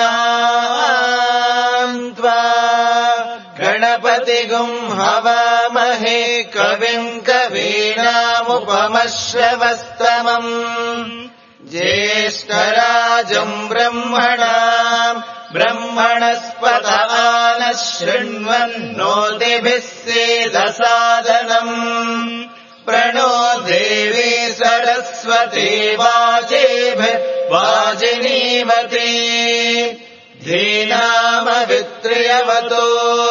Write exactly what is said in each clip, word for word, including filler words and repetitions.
त्वा गणपतिगुं हवामहे कविम् कवीनामुपमश्रवस्तमम् ज्येष्ठराजम् ब्रह्मणाम् ब्रह्मणस्पत नः शृण्वन्नोतिभिः सेदसादनम् प्रणो देवी सरस्वती वाजेभिर्वाजिनीवती धीनामवित्र्यवतो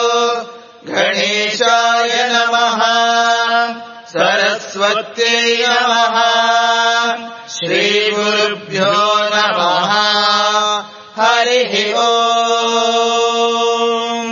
गणेशाय नमः सरस्वत्यै नमः श्रीगुरुभ्यो नमः हरिः ओम्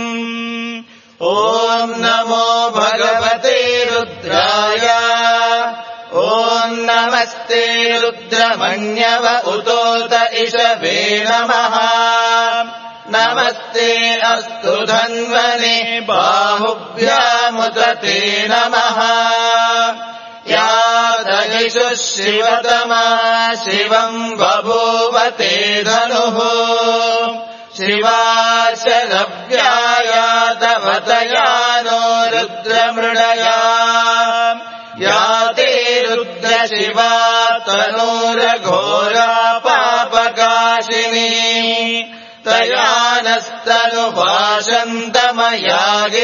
ॐ नमो भगवते रुद्राय ॐ नमस्ते रुद्रमण्यव उतोत इषवे नमः नमस्ते अस्तु धन्वने बाहुभ्यामुदते नमः या दहिषु शिवतमा शिवम् बभूवते धनुः शिवा शरव्याया तवतया नो रुद्रमृडया या ते रुद्रशिवा तनूरघोरा पापकाशिनी तया नस्तनुभाषन्तमया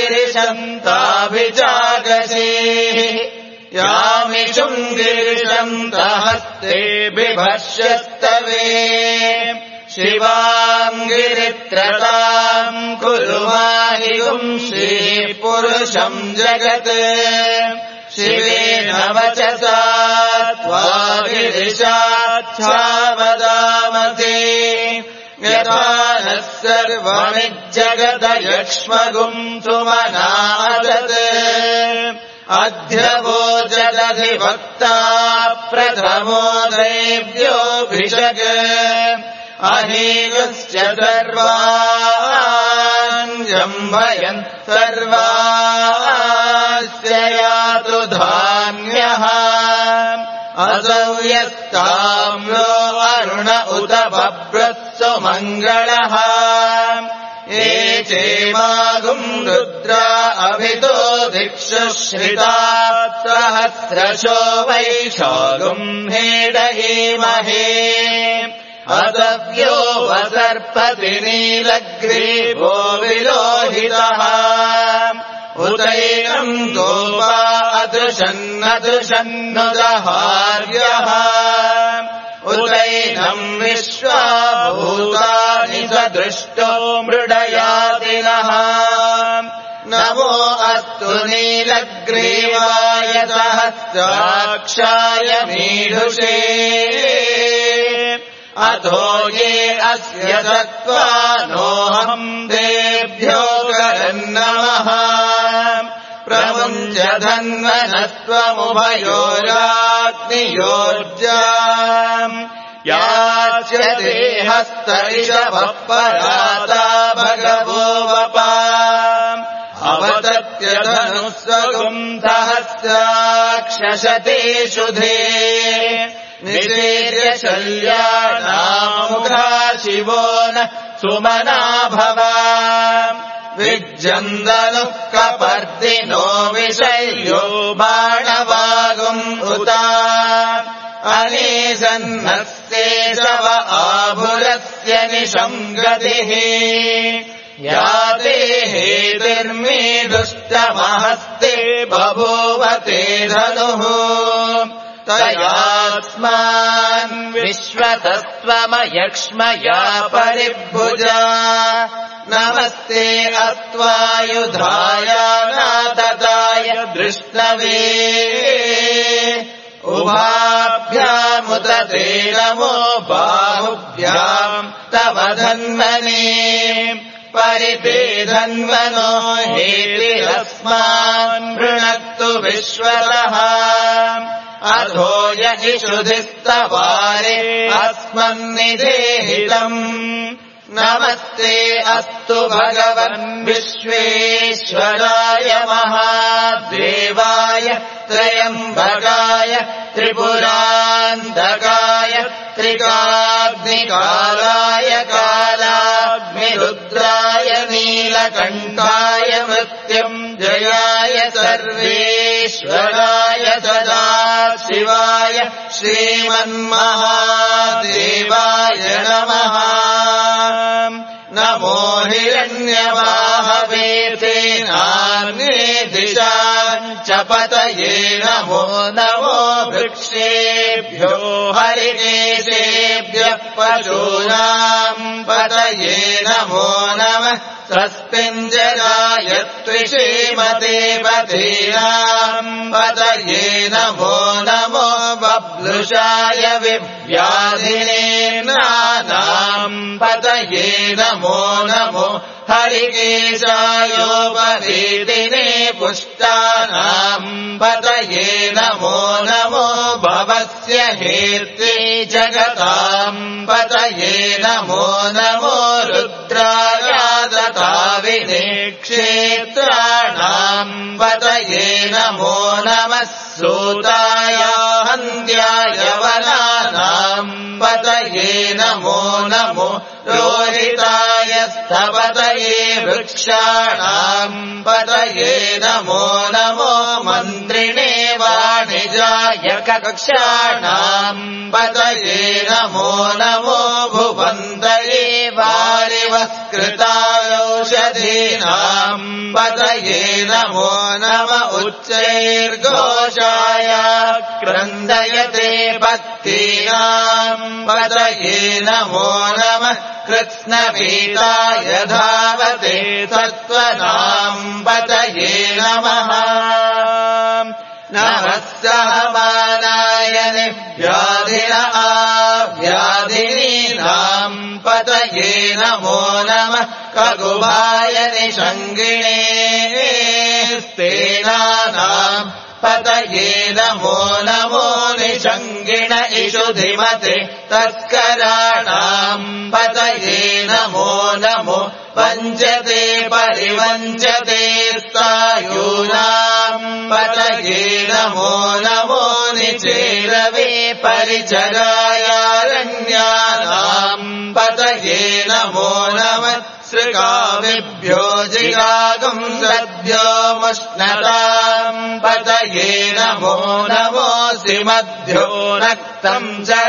गिरिशन्ताभिजागसेः यामिषुम् गिरिशन्तहस्ते बिभर्ष्यस्तवे शिवाम् गिरित्रताम् कुरु माहि पुंसी पुरुषम् जगत् शिवेन वचसा त्वा गिरिशाच्छावदामते यथा नः सर्वमिज्जगदयक्ष्मगुम् सुमनादत् अध्यवोचदधिवक्ता प्रथमो देव्योऽभिषक् अहीनश्च सर्वान् जम्भयन् सर्वास्य यातु धान्यः असौ यस्ताम्रो अरुण उत बभ्रस्सु मङ्गलः ये चेमागुम् रुद्रा अभितो दिक्षु श्रिता सहस्रशो वैशागुम् हेडयेमहे अदव्यो वसर्पति नीलग्रीवो विलोहितः उदैनम् गोपा अदृशन्नदृशन्नुदहार्यः उदैनम् विश्वाभूतानि सदृष्टो मृडयादिनः नमो अस्तु नीलग्रीवाय सहस्राक्षाय मीढुषे अथो ये अस्य सत्त्वा नोऽहम् देभ्यो करन्नमः प्रमुञ्च धन्वनस्त्वमुभयोराग्नियोर्जाम् याच्यते हस्त इषवः पराता भगवो वपा अवतत्य धनुः स्वगुम् सहस्राक्षशते शुधे निवेद्य शल्यानामुखा शिवो न सुमना भवा विज्जन्दनुः कपर्दिनो विशल्यो बाणवागुम् उता अनेसन्नस्तेशव आभुरस्य निशङ्गतिः याते हेतिर्मे दुष्टमहस्ते बभूवते धनुः तयास्मान् विश्वतस्त्वमयक्ष्मया परिभुजा नमस्ते अत्वायुधाय नातताय दृष्णवे उभाभ्यामुदते नमो बाहुभ्याम् तव धन्वने परिते धन्वनो हेतिरस्मान् वृणक्तु विश्वतः अधो यहिषुधिस्तवारे अस्मन्निदेहितम् नमस्ते अस्तु भगवन् विश्वेश्वराय महादेवाय त्रयम्बकाय त्रिपुरान्तकाय त्रिकाग्निकालाय कालाग्निकालाय नीलकण्ठाय मृत्युञ्जयाय सर्वेश्वराय सदा शिवाय श्रीमन्महादेवाय नमः। नमो हिरण्यवाहवे तेनाग्ने दिशा च पतये नमो नमो वृक्षेभ्यो हरिकेशेभ्यः पशूनाम् पतये नमो नमः। स्वस्तिञ्जराय त्विषीमते पतीनाम् पतये नमो नमो बब्लुषाय विव्याधिने नानाम् पतये नमो नमो हरिकेशायोपवीतिने पुष्टानाम् पतये नमो नमो भवस्य हेत्वे जगताम् पतये नमो नमो रुद्रायादताविने क्षेत्राणाम् पतये नमो नमः। सूताय हन्त्याय वनानाम् पतये नमो नमो रोहिताय स्थपतये वृक्षाणाम् पतये नमो नमो मन्त्रिणे वाणिजाय कक्षाणाम् पतये नमो नमो भुवन्तये वारिवस्कृतायौषधीनाम् पतये नमो नम उच्चैर्घोषाय क्रन्दयते पत्तीनाम् पतये नमो नमः। कृत्स्नपीताय धावते सत्त्वनाम् पतये नमः। नमः सहमानाय निव्याधिन आव्याधिनीनाम् पतये नमो नमः। ककुभाय निषङ्गिणे स्तेनानाम् पतये नमो नमो निषङ्गिण इषुधिमते तस्कराणाम् पतये नमो नमो वञ्चते परिवञ्चते स्थायूनाम् पतये नमो नमो निचेरवे परिचरायारण्यानाम् पतये नमो नमः। सृगाविभ्यो जिगागुम् सद्यो मुष्णताम् पतये नमो नमोऽसि मध्यो नक्तम्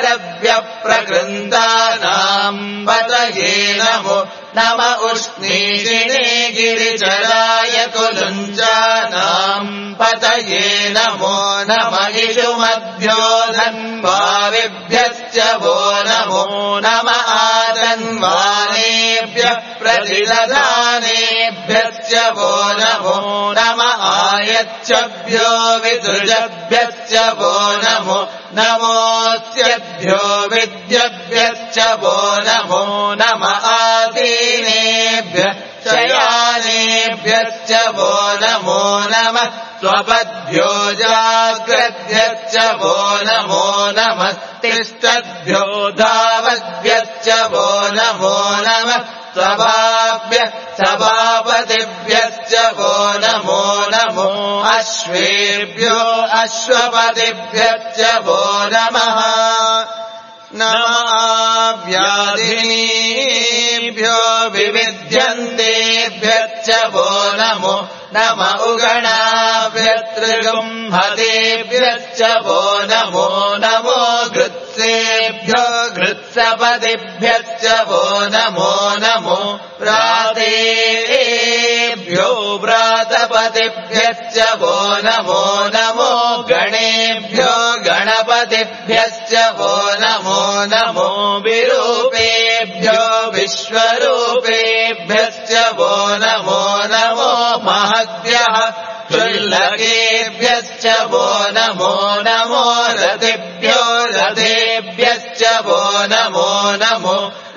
चरव्यप्रकृन्तानाम् पतये नमो नम उष्णीषिणे गिरिचराय कुलुञ्चानाम् पतये नमो नम इषुमध्यो धन्वाविभ्यश्च वो नमो नम आधन्वानेभ्यः प्रतिदधानेभ्यश्च वो नमो नम आयच्छभ्यो विदृजभ्यश्च वो नमो नमोऽस्यभ्यो विद्यभ्यश्च वो नमो नम आदीनेभ्यः शयानेभ्यश्च वो नमो नमः। स्वपद्भ्यो जाग्रद्भ्यश्च वो नमो नमः। तिष्ठद्भ्यो धावद्भ्यश्च वो नमो नमः। स्वभाभ्यः सभापतिभ्यश्च वो नमो नमो अश्वेभ्यो अश्वपतिभ्यश्च वो नमः। नमाव्याधिनीभ्यो विविध्यन्तेभ्यश्च वो नमो नम उगणाभ्यत्रिगुम्हतेभ्यश्च वो नमो नमो घृत्सेभ्यो घृत्सपतिभ्यश्च वो नमो नमो व्रातेभ्यो व्रातपतिभ्यश्च वो नमो नमो गणेभ्यो गणपतिभ्यश्च वो नमो नमो विरूपेभ्यो विश्वरूपेभ्यश्च वो नमो नमो महद्भ्यः क्षुल्लकेभ्यश्च वो नमो नमो रथेभ्यो रथेभ्यश्च वो नमो नमो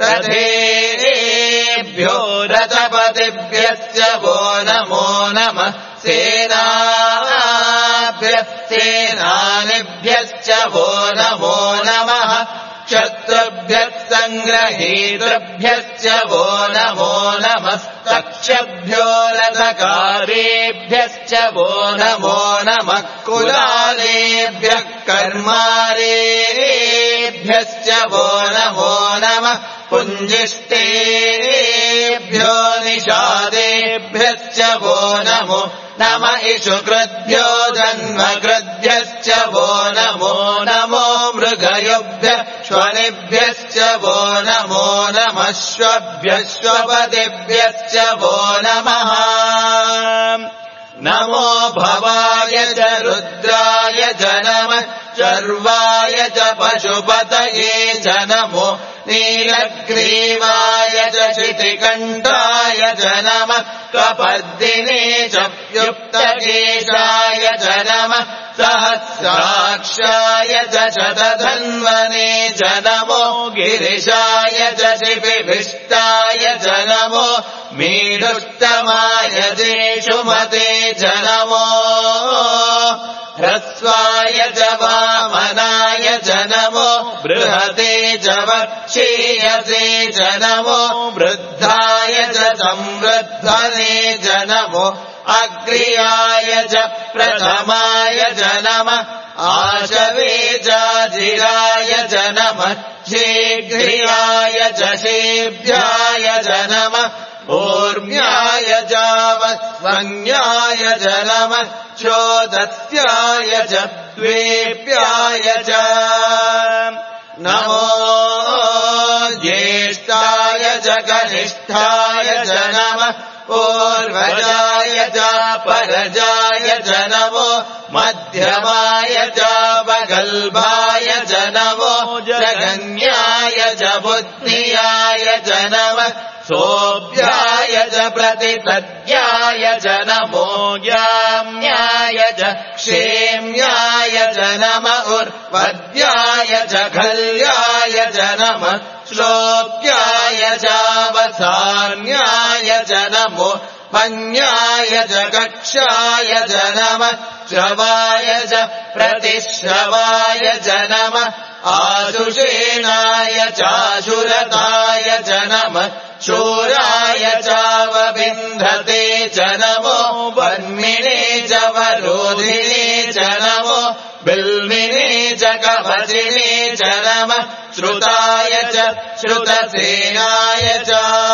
रथेभ्यो रथपतिभ्यश्च वो नमो नमः। सेनाभ्यः सेनानिभ्यश्च वो नमो नमः। क्षत्रभ्यः सङ्ग्रहीतृभ्यश्च वो नमो नमस्तक्षभ्यो रथकारेभ्यश्च वो नमो नमः। कुलालेभ्यः कर्मारेभ्यश्च वो नमो नमः। पुञ्जिष्टे निषादेभ्यो निषादेभ्यश्च वो नमो नम इषु कृद्भ्यो जन्मकृद्भ्यश्च वो नमो नमो मृगयुभ्यः श्वनिभ्यश्च वो नमो नमः श्वभ्यश्वपतिभ्यश्च वो नमः नमो भवाय च रुद्राय च नमः चर्वाय च पशुपतये च नमो नीलग्रीवाय च शितिकण्ठाय च नमः कपर्दिने च युक्तकेशाय च नमः सहस्राक्षाय च शतधन्वने च नमो गिरिशाय च शिपिभिष्टाय च नमो मेरुत्तमाय देशुमते च नमो ह्रस्वाय च वामनाय च नमो बृहते च वक्षीयसे च नमो वृद्धाय च संवृद्धने च नमो अग्र्याय च प्रथमाय च नमः आशवे चाजिराय च नमः शीघ्रियाय च शेभ्याय च नमः ऊर्म्याय चावस्वन्याय च नमः चोदस्याय च द्वेप्याय च नमो ज्येष्ठाय च कनिष्ठाय च नमः पूर्वजाय च परजाय च नमो मध्यमाय च वगल्भाय च नमो जगन्याय च बुद्धियाय च नमः सोऽभ्याय च प्रतिपद्याय च नमो ज्ञाम्याय च क्षेम्याय च नमः उर्वद्याय च खल्याय च नमः श्लोक्याय चावसान्याय च नमो पन्याय च कक्षाय च नमः श्रवाय च प्रतिश्रवाय च नमः आशुषेणाय चाशुरताय च नमः शूराय चावबिन्धते च नमो वर्मिणे च वरोधिने च नमो बिल्विने च कवचिने च नमः श्रुताय च श्रुतसेनाय च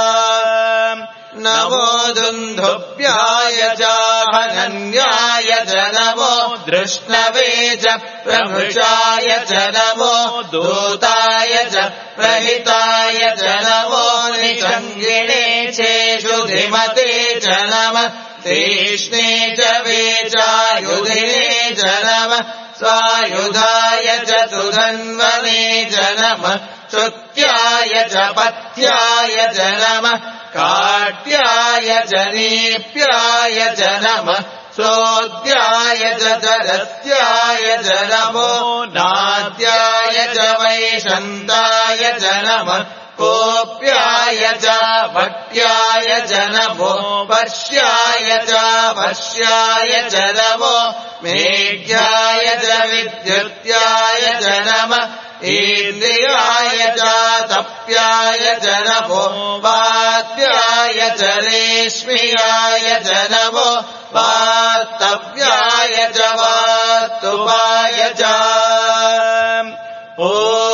नमो दुन्दुभ्याय च हनन्याय च नमो दृष्णवे च प्रभृशाय च नमो दूताय च प्रहिताय च नमो निषङ्गिणे चेषु धिमते च नमः तीक्ष्णे च वेचायुधिने च नमः स्वायुधाय च सुधन्वने च नमः श्रुत्याय च पथ्याय च नमः काट्याय च नीप्याय च नमः सोद्याय च तरस्याय च नमो नाद्याय च वैशन्ताय च नमः कोप्याय च भट्याय च नमो पश्याय च वश्याय च नमो मेघ्याय च विद्युत्याय च नमः इन्द्रियाय च तप्याय च नमो वात्याय च रेश्म्याय च नमो वास्तव्याय च वास्तुवाय च ॐ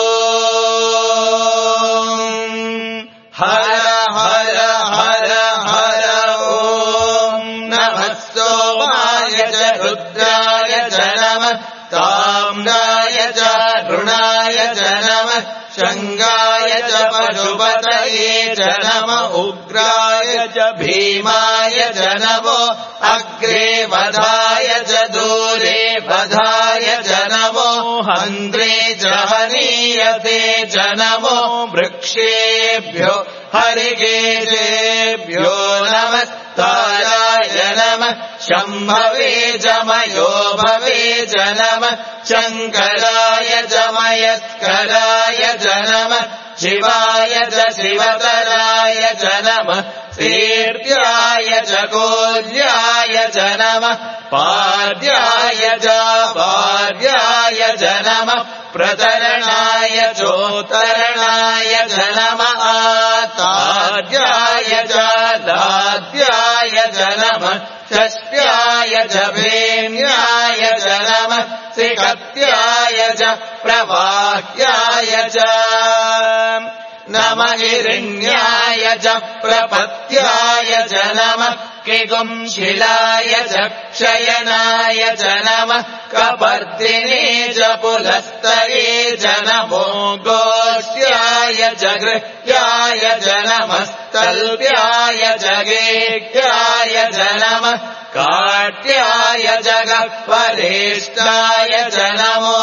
हर हर हर हर ॐ नमः सोमाय च रुद्राय च नमः ताम्राय च ऋणाय च नमः शङ्गाय च पशुपतये च नमः उग्राय च भीमाय च नमो अग्रे वधाय च दूरे वधाय च नमो हन्त्रे च हनीयते च नमो वृक्षेभ्यो हरिकेशेभ्यो नमस्ताराय नमः शम्भवे च मयो भवे च नमः शङ्कराय च मयस्कराय च नमः शिवाय च शिवतराय च नमः शीर्ष्याय च कोल्याय च नमः पाद्याय च पाद्याय च नमः प्रतरणाय चोत्तरणाय च नमः आताद्याय च दाद्याय च नमः षष्ट्याय च भेन्याय च नमः सिकत्याय च प्रवाह्याय च नमः हिरण्याय च प्रपत्याय च नमः किगुंशिलाय च क्षयनाय च नमः कपर्दिने च पुलस्तये च नमो गोष्ठ्याय च गृह्याय च नमः तल्प्याय च गेह्याय च नमः काट्याय च गह्वरेष्ठाय च नमो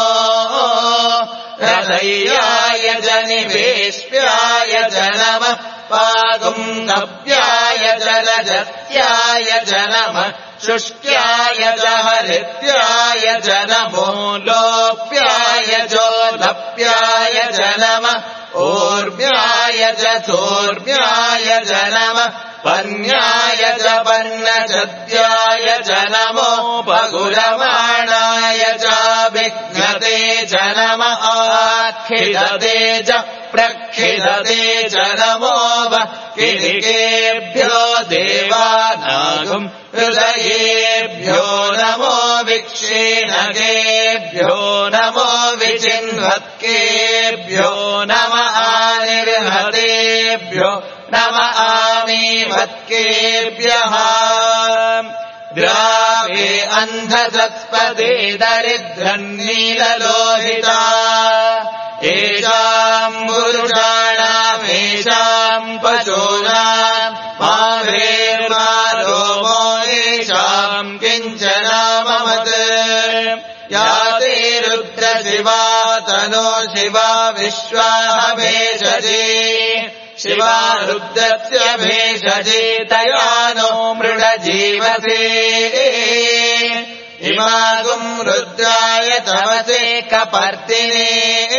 हृदयाय च निवेश्याय च नमः पागुम्भव्याय च रजत्याय च नमः शुष्क्याय च हरित्याय च नमो लोप्याय चोलप्याय च नमः ऊर्म्याय च चोर्म्याय च नमः पन्याय च पन्नचद्याय च नमो पगुरमाणाय च विघ्नते च नमः आखिलते च प्रक्षिलते च नमो किलिकेभ्यो देवानागुम् हृदयेभ्यो नमो विक्षीणकेभ्यो नमो विचिन्वत्केभ्यो नमः निर्हतेभ्यो नमः आमीवत्केभ्यः द्रावे अन्धसत्पदे दरिद्रन्नीललोहिता येषाम् पुरुषाणामेषाम् पशूनाम् मावेर्मारोमो येषाम् किञ्चनामवत् या ते रुद्रशिवा तनो शिवा विश्वाः भेषजे शिवा रुद्रस्य भेषजे तया नो मृडजीवसे इमागुम् रुद्राय तवसे कपर्दिने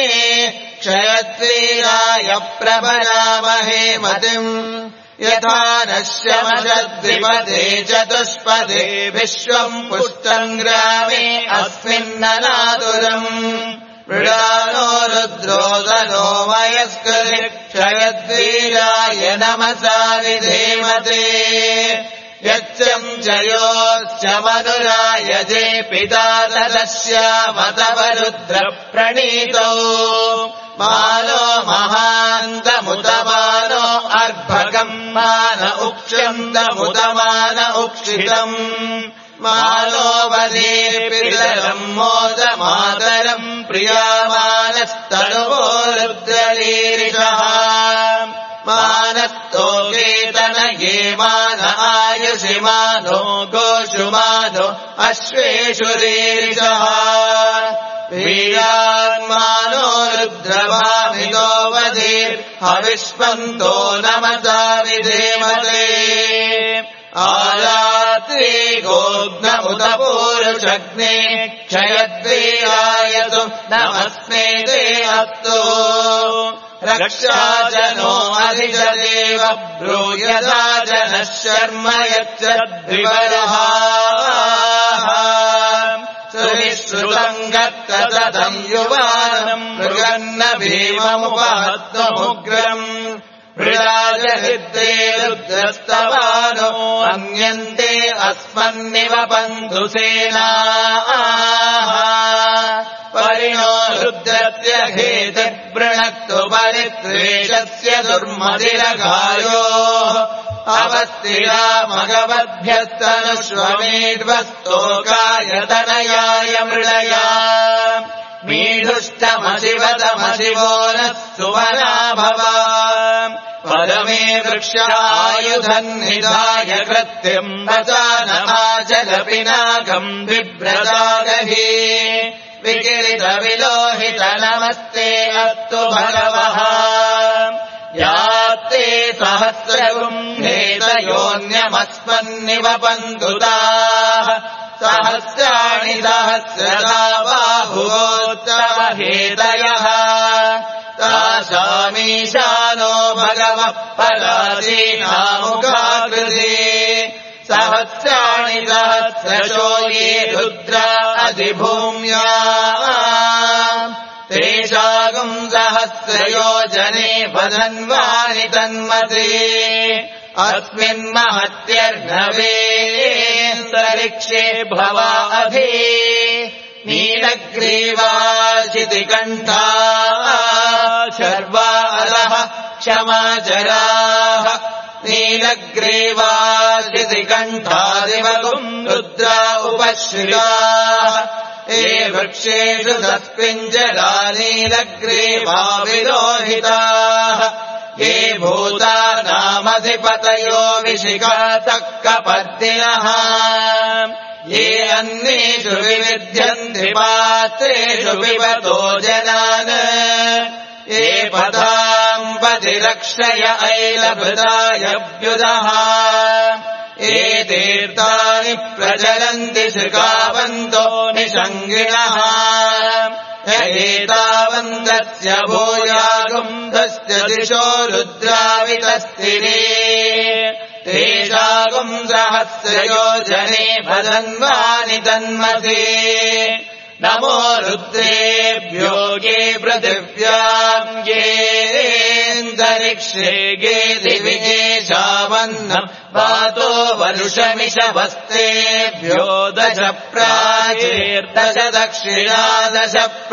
क्षयत्वीराय प्रभरामहे मतिम् यथा नश्यमशद्विपदे चतुष्पदे विश्वम् पुष्टम् ग्रामे अस्मिन्ननातुरम् मृडानो रुद्रोदनो वयस्कृति क्षयद्वीराय नमसा विधेमते यच्चम् च योश्च मधुराय जे पिता तदस्यामतव रुद्रप्रणीतौ मानो महान्तमुतमानो अर्भकम् मान उक्षन्तमुतमान उक्षितम् मानो वदेर्पितरम् मोदमातरम् प्रियामानस्तनुवो रुद्रलीरिषः मानस्तोकेतनये मान आयुषि मानो गोषु मानो अश्वेषु रीरिषः वीरान्मानो रुद्रभामितो वधीर् हविष्पन्तो नमसा विधेमते आरात्रि गोग्न उत पूरुषग्ने क्षयद्वीराय तु नमस्मे ते अस्तु रक्षाजनो अधिजदेव ब्रूयसा जनः शर्म यच्चद्विवरः सुविश्रुतम् गत्ततम् युवानम् मृगन्न भीममुपहत्तमुग्रम् मृडाजहिद्रे रुद्रस्तवानो अन्यन्ते अस्मन्निव बन्धुसेनाः परिणो रुद्रस्य हेतिर्वृणक्तु परित्वेषस्य दुर्मदिरघायोः अवस्थिरा मघवद्भ्यस्तनुष्वमेध्वस्तोकाय मृळया मीढुष्टमशिवतमशिवो नः सुवना भवा परमे वृक्षायुधन्निधाय कृत्यम् वचानमाचलपिनाकम् बिभ्रदागहि विकिरितविलोहित नमस्ते अस्तु भगवः यात्ते सहस्रगुम्हेतयोऽन्यमस्मन्निव बन्धुताः सहस्राणि सहस्रदा बाहुवोत्तम हेतयः तासामीशानो भगवः पराधीनामुखाकृते सहस्राणि सहस्रशो ये रुद्रा अधिभूम्या तेषागुम् सहस्रयोजने वदन्वानि तन्मते अस्मिन्महत्यर्णवेन्तरिक्षे भवा अधे नीलग्रीवा शितिकण्ठा शर्वा अधः क्षमाचराः नीलग्रीवादिकण्ठादिवगुम् रुद्रा उपश्रिताः ये वृक्षेषु तस्मिञ्जला नीलग्रीवा विलोहिताः ये भूतानामधिपतयो विशिखातः कपर्दिनः ये अन्येषु विविध्यन्ति पात्रेषु पिबतो जनान् ये पदाम्पतिरक्षय ऐलभृतायभ्युदः ये तीर्थानि प्रचलन्ति श्रुकावन्तो निषङ्गिणः एतावन्तस्य भूयागुम्धस्य दिशो रुद्रावितस्तिरे तेषागुम् सहस्रयोजने भदन्वानि तन्मसे नमो रुद्रेभ्यो गे पृथिव्याम् गेऽन्तरिक्षे गे दिवि गेशावन्नम् वातो वरुषमिषवस्तेभ्यो दश प्राचीर्दश दक्षिणा दश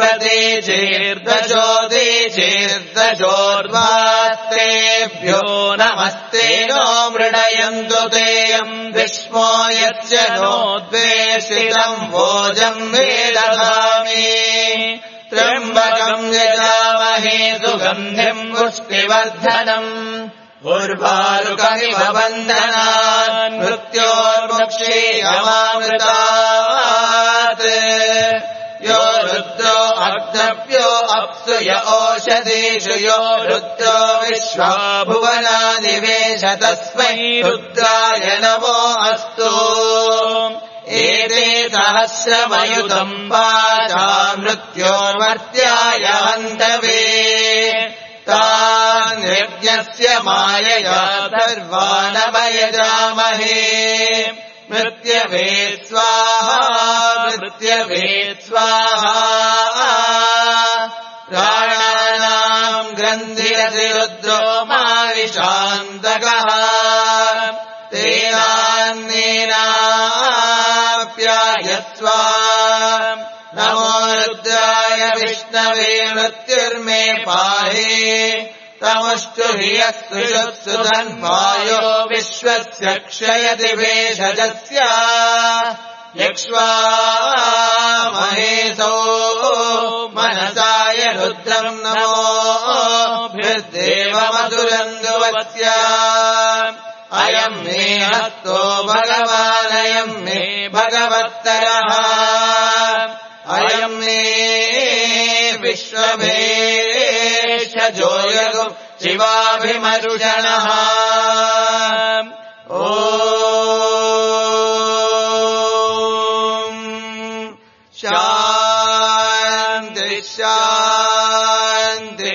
प्रदेशेर्दशोदेशेर्दशोर्वास्तेभ्यो नमस्ते नो मृडयन्तु तेयम् विष्मो यच्च नोद्वेषितम् भोजम् वेदधामि त्र्यम्बकम् यजामहे सुगन्धिम् पुष्टिवर्धनम् उर्वारुकमिव बन्धनान् मृत्योर्मुक्षीयमामृतात् यो रुद्रो अग्नव्यो अप्सु य ओषधीषु यो रुद्रो विश्वा भुवनादिवेश तस्मै रुद्राय नमो अस्तु एते सहस्रमयुतम् वाचा मृत्योर्मर्त्याय हन्तवे तान् यज्ञस्य मायया सर्वानमयजामहे मृत्यवे स्वाहा मृत्यवे स्वाहा प्राणानाम् ग्रन्थिरसि रुद्रो माविशान्तकः तेनान्नेनाप्यायस्व नमो रुद्राय विष्णवे मृत्युर्मे पाहि तमुष्टु हि यस्तु धन्वायो विश्वस्य क्षयति भेषजस्य यक्ष्वामहेशो मनसाय रुद्रम् नमोभिर्देवमधुरन्दुवस्य अयम् मे हस्तो भगवानयम् मे भगवत्तरः अयम् मे विश्वभेषजोयगु शिवाभिमरुषणः ॐ शान्ति शान्ति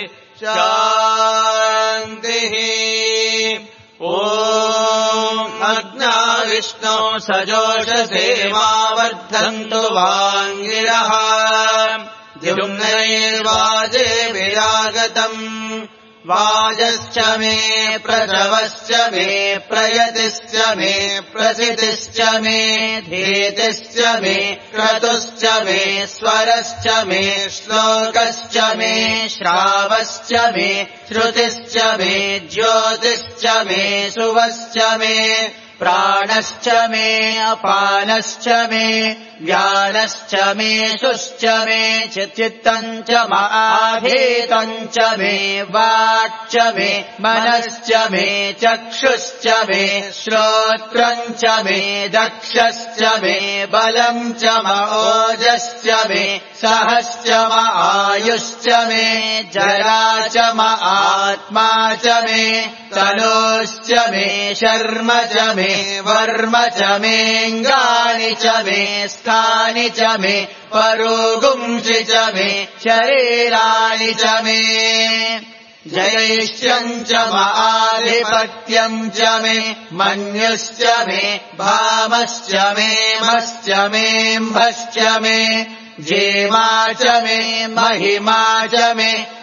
शान्तिः ॐ अग्ना विष्णो सजोषसेवावर्धन्तु वाङ्गिरः द्युम्नैर्वाजे विरागतम् वाजश्च मे प्रसवश्च मे प्रयतिश्च मे प्रसितिश्च मे धीतिश्च मे क्रतुश्च मे स्वरश्च मे श्लोकश्च मे श्रावश्च मे श्रुतिश्च मे ज्योतिश्च मे सुवश्च मे प्राणश्च मे अपानश्च मे व्यानश्च मे सुश्च मे चित्तम् च माधीतम् च मे वाक् च मे मनश्च मे चक्षुश्च मे श्रोत्रम् च मे दक्षश्च मे बलम् च ओजश्च मे सहश्च आयुश्च मे जरा च आत्मा च मे तनोश्च मे शर्म च मे वर्म च मेऽङ्गानि च मे स्थानि च मे परोगुंसि च मे शरीराणि च मे जयैष्यम् च आधिपत्यम् च मे मन्युश्च मे भामश्च मे मश्च मेऽम्भश्च मे जेमा च मे महिमा च मे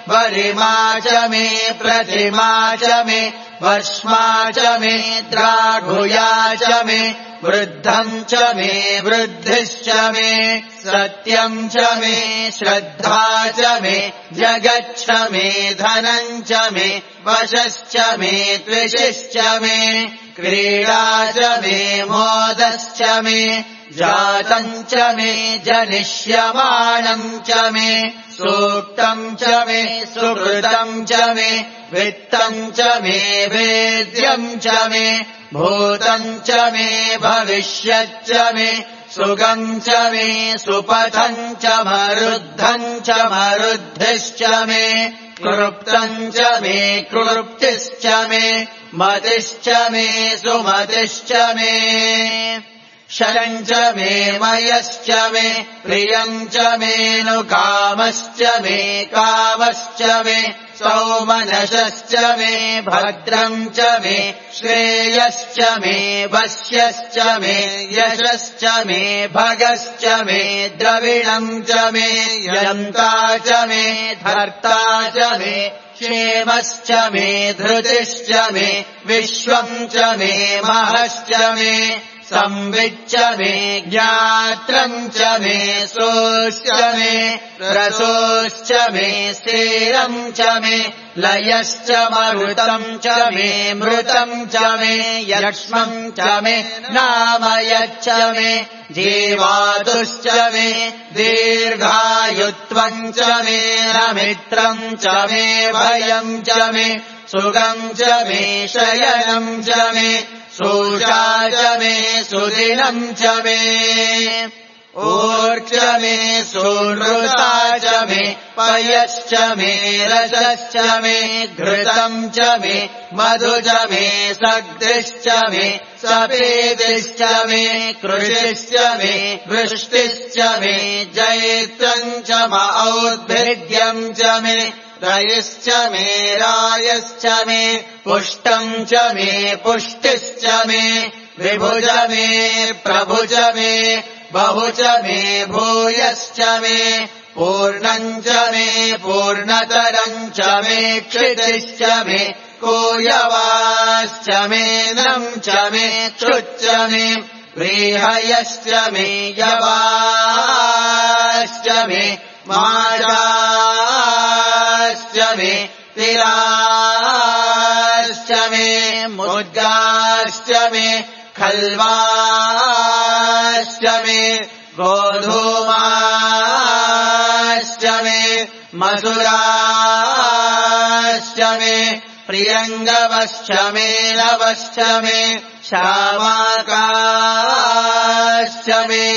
वरिमा च मे प्रतिमा च मे वर्ष्मा च मे द्राघुया च मे वृद्धम् च मे वृद्धिश्च मे सत्यम् च मे श्रद्धा च मे जगच्छ मे धनम् च मे वशश्च मे द्विषिश्च मे क्रीडा च मे मोदश्च मे जातम् च मे जनिष्यमाणम् च मे सूक्तम् च मे सुकृतम् च मे वित्तम् च मे वेद्यम् च मे भूतम् च मे भविष्यच्च मे सुगम् च मे सुपथम् च मरुद्धम् च मरुद्धिश्च मे कृप्तम् च मे कृप्तिश्च मे मतिश्च मे सुमतिश्च मे शरम् च मे मयश्च मे प्रियम् च मे नुकामश्च मे कामश्च मे सौमनशश्च मे भद्रम् च मे श्रेयश्च मे वश्यश्च मे यशश्च मे भगश्च मे द्रविणम् च मे यन्ता च मे धर्ता च मे क्षेमश्च मे धृतिश्च मे विश्वम् च मे महश्च मे संविच्च मे ज्ञात्रम् च मे सोश्च मे रसोश्च मे स्थिरम् च मे लयश्च मरुतम् च मे मृतम् च मे यक्ष्मम् च मे नामयच्च मे जीवातुश्च मे दीर्घायुत्वम् च मे नमित्रम् च मे भयम् च मे सुगम् च मे शयनम् च मे सूषा च मे सुदिनम् च मे ऊर्च मे सुनृता च मे पयश्च मे रसश्च मे घृतम् च मे मधु च मे सग्धिश्च मे सपेदिश्च मे कृषिश्च मे वृष्टिश्च मे जैत्रम् च औद्भिद्यम् च मे रयिश्च मे रायश्च मे पुष्टम् च मे पुष्टिश्च मे विभुज मे प्रभुज मे बहुज मे भूयश्च मे पूर्णम् च मे पूर्णतरम् च मे क्षितिश्च मे कोयवाश्च मे नम् च मे क्षुच्च मे व्रीहयश्च मे यवाश्च मे माषाश्च मे तिराश्च मे मुद्गाश्च मे खल्वाश्च मे गोधूमाश्च मे मधुराश्च मे प्रियङ्गवश्च मे नवश्च मे श्यामाकाश्च मे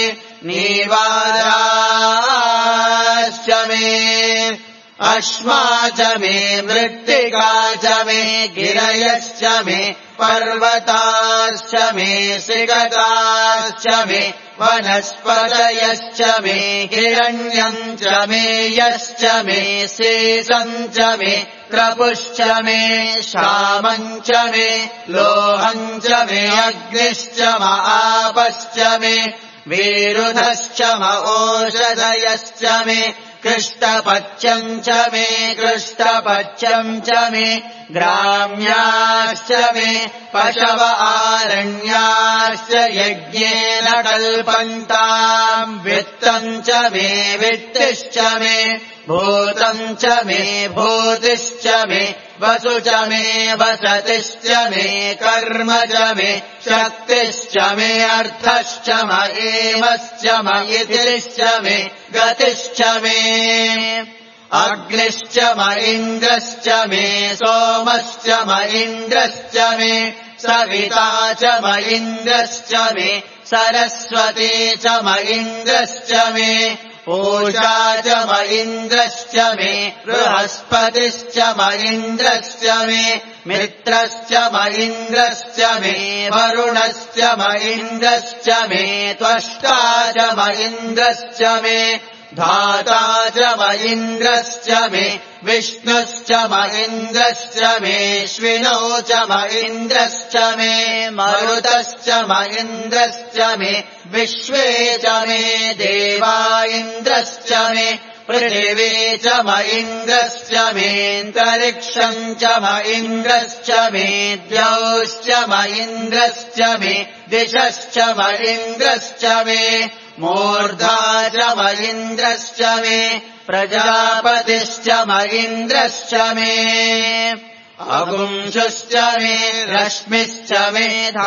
नीवाराश्च मे अश्मा च मे मृत्तिका च मे गिरयश्च मे पर्वताश्च मे सिगताश्च मे वनस्पतयश्च मे हिरण्यम् च मे यश्च मे शेषम् च मे क्रपुश्च मे श्यामम् च मे लोहम् च मे अग्निश्च म आपश्च मे विरुधश्च म ओषधयश्च मे कृष्टपच्यम् च मे कृष्टपच्यम् च मे ग्राम्याश्च मे पशव आरण्याश्च यज्ञेन कल्पन्ताम् वित्तम् च मे वित्तिश्च मे भूतम् च मे भूतिश्च मे वसु च मे वसतिश्च मे कर्म च मे शक्तिश्च मे अर्थश्च म एवश्च म इतिश्च मे गतिश्च मे अग्निश्च म इन्द्रश्च मे सोमश्च म इन्द्रश्च मे सविता च म इन्द्रश्च मे सरस्वती च म इन्द्रश्च मे पूषा च म इन्द्रश्च मे बृहस्पतिश्च म इन्द्रश्च मे मित्रश्च म इन्द्रश्च मे वरुणश्च म इन्द्रश्च मे त्वष्टा च म इन्द्रश्च मे धाता च म इन्द्रश्च मे विष्णुश्च म इन्द्रश्च मेऽश्विनौ च म इन्द्रश्च मे मरुतश्च म इन्द्रश्च मे विश्वे च मे देवा इन्द्रश्च मे पृथिवी च म इन्द्रश्च मेऽन्तरिक्षम् च म इन्द्रश्च मे द्यौश्च म इन्द्रश्च मे दिशश्च म इन्द्रश्च मे मूर्धा च म इन्द्रश्च मे प्रजापतिश्च म इन्द्रश्च मे अगुंशुश्च मे रश्मिश्च मे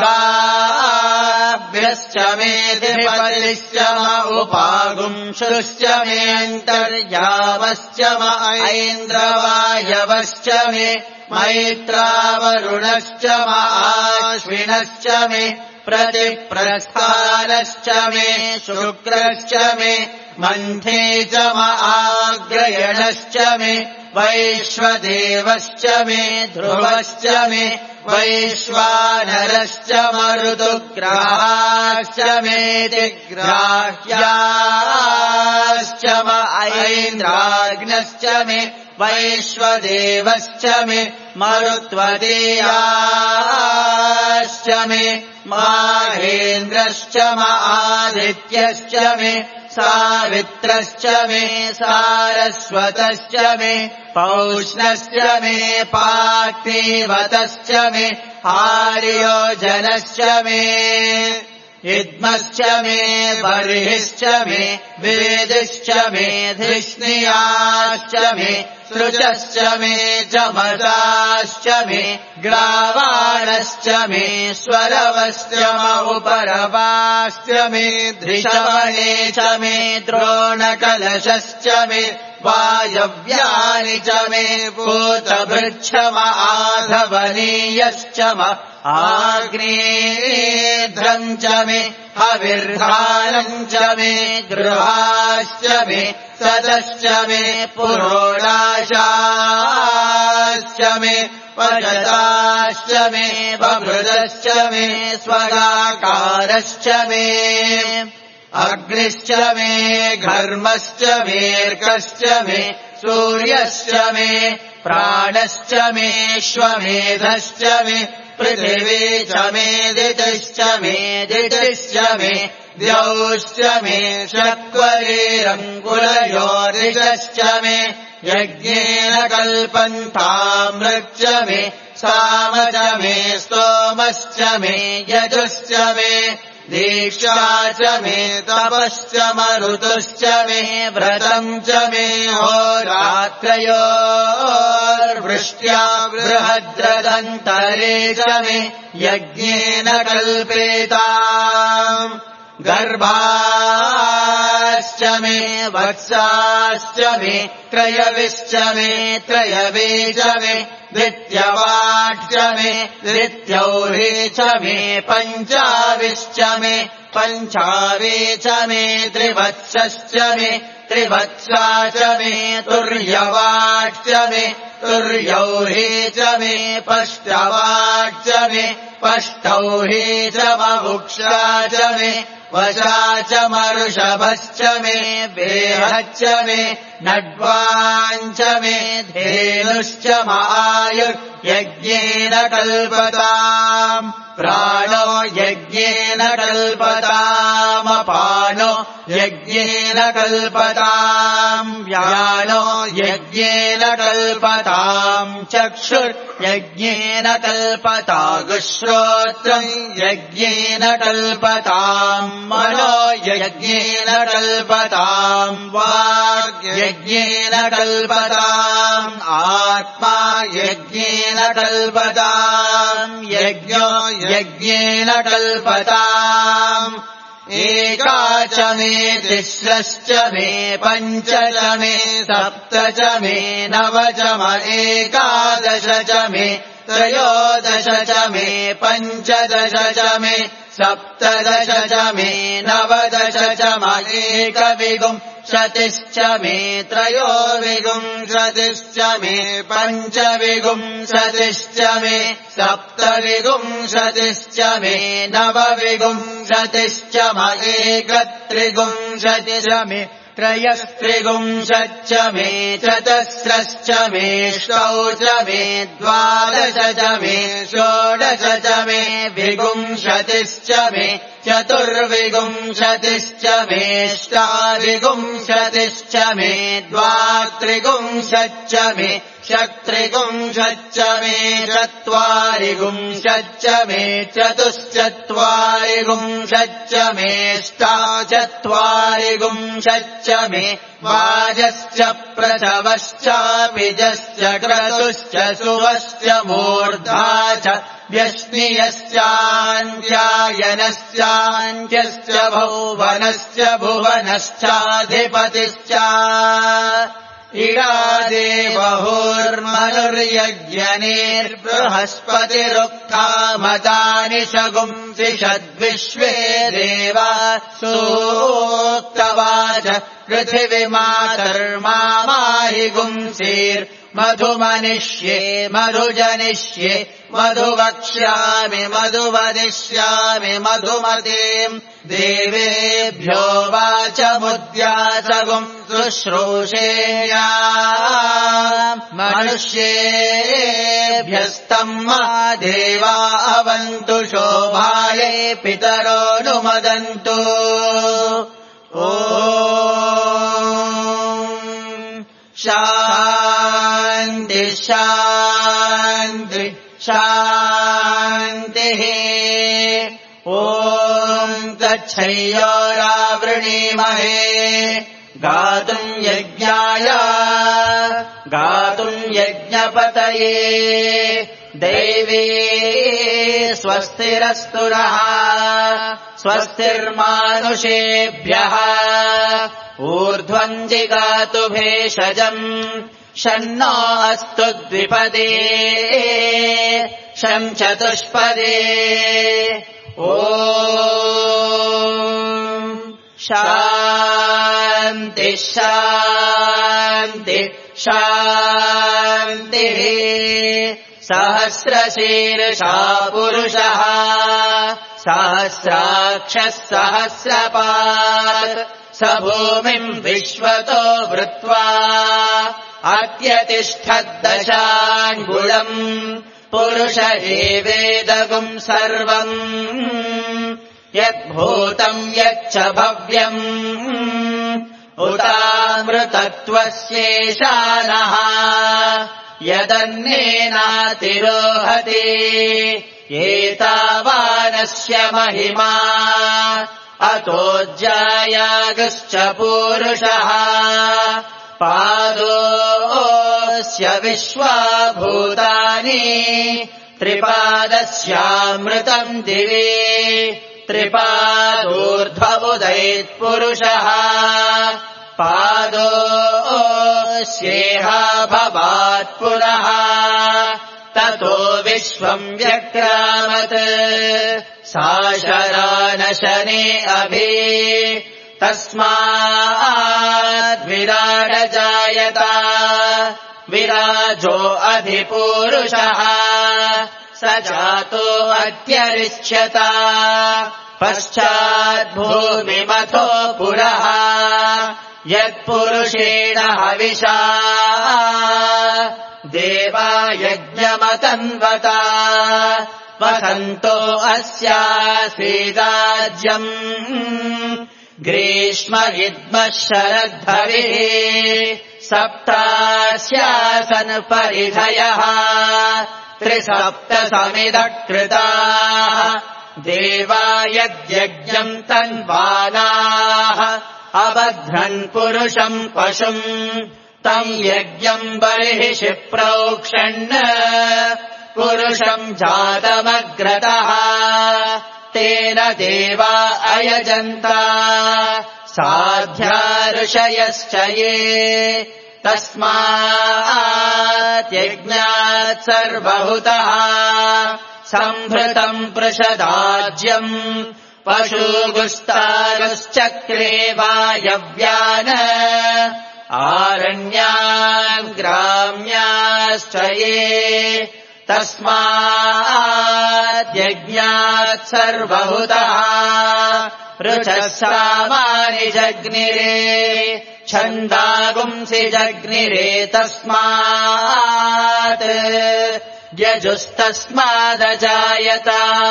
धाभ्यश्च मे धिपतिश्च म उपागुंशुश्च मे अन्तर्यामश्च म ऐन्द्रवायवश्च मे मैत्रावरुणश्च म आश्विनश्च मे प्रतिप्रस्थानश्च मे शुक्रश्च मे मन्थे च म आग्रयणश्च मे वैश्वदेवश्च मे ध्रुवश्च मे वैश्वानरश्च म ऋतुग्राहाश्च मेऽतिग्राह्याश्च म ऐन्द्राग्नश्च मे वैश्वदेवश्च मे मरुत्वदेयाश्च मे माहेन्द्रश्च म आदित्यश्च मे सावित्रश्च मे सारस्वतश्च मे पौष्णश्च मे पाक्तीवतश्च मे आर्योजनश्च मे इद्मश्च मे बर्हिश्च मे वेदिश्च मे धिष्णियाश्च मे सृजश्च मे चमसाश्च मे ग्रावाणश्च मे स्वरवश्च म उपरवाश्च मे धृषवणे च मे द्रोणकलशश्च मे वायव्यानि च मे पूतभृच्छ म आधवनीयश्च म आग्नेध्रम् च मे हविर्धानम् च मे गृहाश्च मे सदश्च मे पुरोडाशाश्च मे पशताश्च मे बभृदश्च मे स्वगाकारश्च मे अग्निश्च मे घर्मश्च मेऽर्कश्च मे सूर्यश्च मे प्राणश्च मेऽश्वमेधश्च मे पृथिवी च मे दितिश्च मे दितिश्च मे द्यौश्च मे शक्वरीरङ्कुलयोरिशश्च मे यज्ञेन कल्पन्तामृच्च मे साम च मे स्तोमश्च मे यजुश्च मे दीक्षा च मे तपश्च मरुतुश्च मे व्रतम् च मे होरात्रयोर्वृष्ट्या बृहद्रदन्तरे च मे यज्ञेन कल्पेताम् गर्भाश्च मे वत्साश्च मे त्रयविश्च मे त्रयवे च मे द्वित्यवाट् च मे द्वित्यौरे च मे पञ्चाविश्च मे पञ्चावे च मे त्रिवत्सश्च मे त्रिवत्सा च मे तुर्यवाट् च मे तुर्यौहे च मे पष्टवाट् च मे पष्टौहे च मवुक्षा च मे वशा च मऋषभश्च मे वेहच्च मे नड्वाञ्च मे धेनुश्च मायुर्यज्ञेन कल्पताम् प्राणो यज्ञेन कल्पतामपानो यज्ञेन कल्पताम् व्यानो यज्ञेन कल्पताम् चक्षुर्यज्ञेन कल्पतागुश्रोत्रम् यज्ञेन कल्पताम् मनो यज्ञेन कल्पताम् वाग् यज्ञेन कल्पताम् आत्मा यज्ञेन कल्पताम् यज्ञो यज्ञेन कल्पताम् एका च मे तिस्रश्च मे पञ्च च मे सप्त च मे नव च म एकादश च मे त्रयोदश च मे पञ्चदश च मे सप्तदश च मे नवदश च म एकविंशतिश्च मे त्रयोविंशतिश्च मे पञ्चविंशतिश्च मे सप्तविंशतिश्च मे नवविंशतिश्च म एकत्रिंशतिश्च मे त्रयस्त्रिगुंशच्च मे चतस्रश्च मेष्टौ च मे द्वादश च मे षोडश च मे विगुंशतिश्च मे चतुर्विगुंशतिश्च मेष्टाविगुंशतिश्च मे द्वात्रिगुंशच्च मे षट्त्रिगुंशच्च मे चत्वारिगुंशच्च मे चतुश्चत्वारिगुंशच्च मेष्टाचत्वारिगुंशच्च मे वाजश्च प्रसवश्चापिजश्च क्रतुश्च सुवश्च मूर्धा च व्यश्नियश्चान्त्यायनश्चान्त्यश्च भुवनश्च भुवनश्चाधिपतिश्च इडादेवहोर्मनुर्यज्ञनेर्बृहस्पतिरुक्तामतानि शगुंसि षद्विश्वे देवा सूक्तवाच पृथिवीमातर्मामाहि गुंसीर्मधुमनिष्ये मधुजनिष्ये मधुवक्ष्यामि मधुवदिष्यामि मधुमतीम् देवेभ्यो वाचमुद्यासगुम् शुश्रूषेया मनुष्येभ्यस्तम् मा देवा अवन्तु शोभायै पितरोऽनुमदन्तु ॐ शान्ति शान्ति शान्तिः ॐ तच्छय्योरावृणीमहे गातुम् यज्ञाय गातुम् यज्ञपतये दैवे स्वस्तिरस्तु नः स्वस्तिर्मानुषेभ्यः ऊर्ध्वम् जिगातु भेषजम् शन्नो अस्तु द्विपदे शं चतुष्पदे ॐ शान्ति शान्ति शान्तिः सहस्रशीर्षा पुरुषः सहस्राक्षः सहस्रपात् स भूमिम् विश्वतो वृत्वा अत्यतिष्ठद्दशाङ्गुलम् पुरुष एवेदगुम् सर्वम् यद्भूतम् यच्च भव्यम् उतामृतत्वस्येषानः यदन्नेनातिरोहति एतावानस्य महिमा अतोऽज्जायागश्च पूरुषः पादोऽस्य विश्वाभूतानि त्रिपादस्यामृतम् दिवे त्रिपादूर्ध्वमुदैत्पुरुषः पादोऽस्येह भवात् पुनः ततो विश्वम् व्यक्रामत् सा शरानशने अभि तस्माद् विराड जायत विराजो अधिपूरुषः स जातो अत्यरिष्यत पश्चाद्भूमिमथो पुरः यत्पुरुषेण हविषा देवा यज्ञमतन्वता वसन्तो अस्यासीदाज्यम् ग्रीष्म इद्मः शरद्धरिः सप्तास्यासन् परिधयः त्रिसप्तसमिदः कृताः देवा यद्यज्ञम् तन्वानाः अबध्नन् पुरुषम् पशुम् तम् यज्ञम् बर्हिषि प्रोक्षन् पुरुषम् जातमग्रतः तेन देवा अयजन्त साध्या ऋषयश्च ये तस्मात् यज्ञात् सर्वहुतः सम्भृतम् पृषदाज्यम् पशुगुस्तागश्चक्रे वायव्यान् आरण्यान् ग्राम्याश्च ये तस्माद्यज्ञात् सर्वहुतः ऋचः सामानि जग्निरे छन्दागुंसि जग्निरे तस्मात् यजुस्तस्मादजायत